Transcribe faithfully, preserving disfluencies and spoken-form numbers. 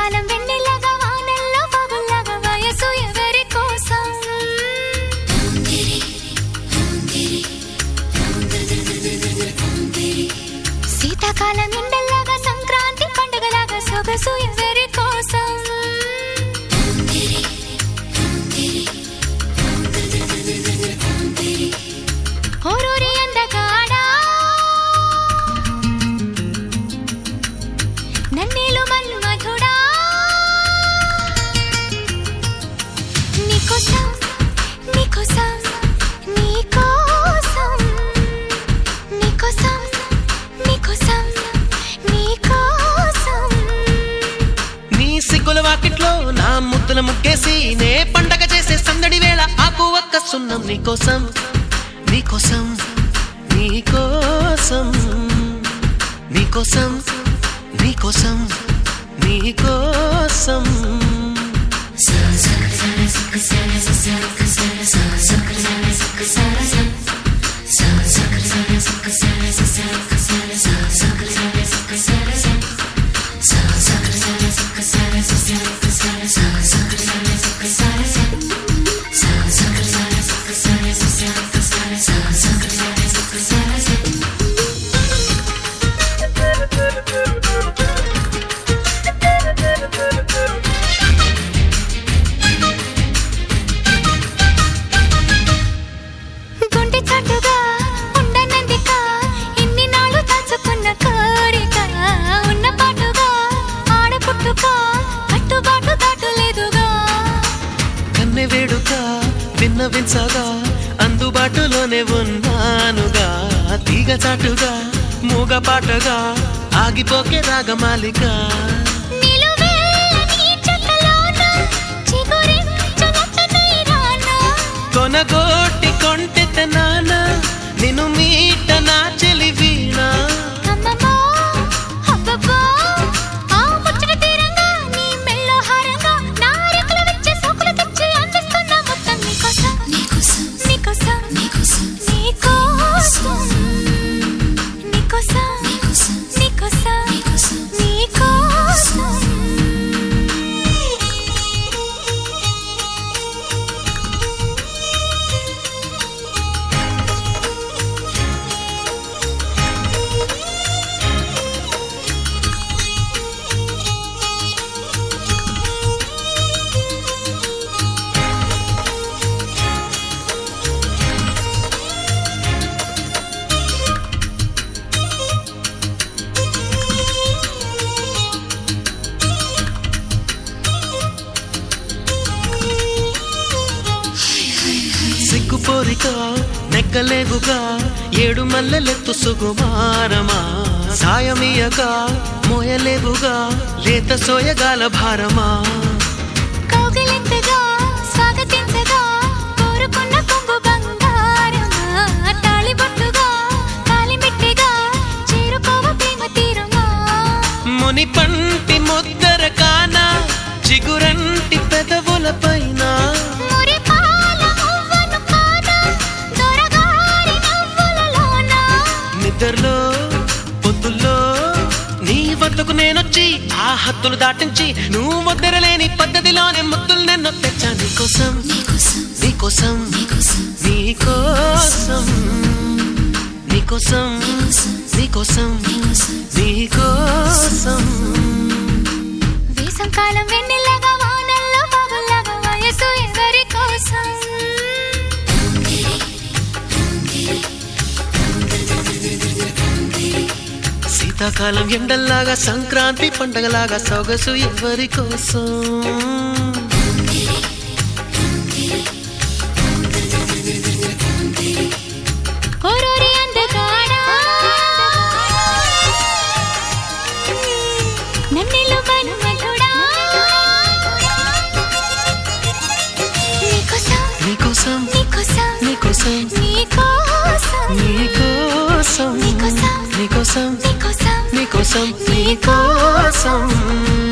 వేసంకాలం వెన్నెలగా వానల్లో పగుల్లాగా వయసు ఎవరి కోసం శీతాకాలం ఎండల్లాగా సంక్రాంతి పండుగలాగా సొగసు ఎవరి కోసం ఓరూరి అందగాడా నన్నేలు మన్మధుడా నీకోసం నీకోసం నీకోసం నీకోసం నీకోసం నీకోసం నీ సిగ్గుల వాకిట్లో నా ముద్దుల ముగ్గేసి నే పండగ చేసే సందడి వేళ ఆకు ఒక్క సున్నం నీకోసం నీకోసం నీకోసం నీకోసం నీకోసం నీకోసం గుండె చాటుగా ఉండనందిక ఇన్ని నాళ్ళు దాచుకున్న కోరిక ఉన్న పాటుగా ఆడపుట్టుక కట్టుబాటు దాటులేదుగా కన్నె వేడుక విన్నవించగా అందుబాటులోనే ఉన్నానుగా తీగ చాటుగా మూగ పాటగా ఆగిపోకే రాగమాలిక నిలువెల్లని చెక్కలోన చిగురించునట్టనై రానా కొనగోటి కొంటె నాన్న నిన్ను మీట నా చెలి వీణ అమ్మమ్మో అబ్బబ్బో ఆ ముచ్చట తీరంగా నీ మెళ్ళో హారంగా నా రెక్కలు విచ్చే సోకులు తెచ్చి అందిస్తున్నా మొత్తం నీకోసం నీకోసం నీకోసం నీకోసం నీకోసం నీకోసం నీకోసం నీకోసం సిగ్గుపోరిక నెక్కలేవుగా ఏడు మల్లెలెత్తు సుకుమారమా సాయమీయగా మోయలేవుగా లేత సోయగాల భారమా కౌగిలింతగా స్వాగతించగా కోరుకున్న కొంగు బంగారమా తాళిబొట్టుగా కాలిమిట్టిగా చేరుకోవ ప్రేమ తీరమా ముని పంటి ముద్దర కాన చిగురంటి పెదవుల పైన మురిపాల మువ్వను కానా దొరగారి నవ్వులలోన నిద్రలో పొద్దుల్లో నీ వద్దకు నేనొచ్చి ఆ హద్దులు దాటించి నువ్వు ముద్దరలేని పద్ధతిలోనే ముద్దులు నిన్ను తెచ్చా నీకోసం నీకోసం నీకోసం నీకోసం నీకోసం నీకోసం వేసంకాలం వెన్నెలగా వానల్లో పగుల్లాగా వయసు ఎవరి కోసం శీతాకాలం ఎండల్లాగా సంక్రాంతి పండగలాగా సొగసు ఎవరి కోసం ఓరూరి అందగాడా నన్నేలు మన్మధుడా నీకోసం నీకోసం నీకోసం నీకోసం నీకోసం నీకోసం నీకోసం నీకోసం నీకోసం నీకోసం నీకోసం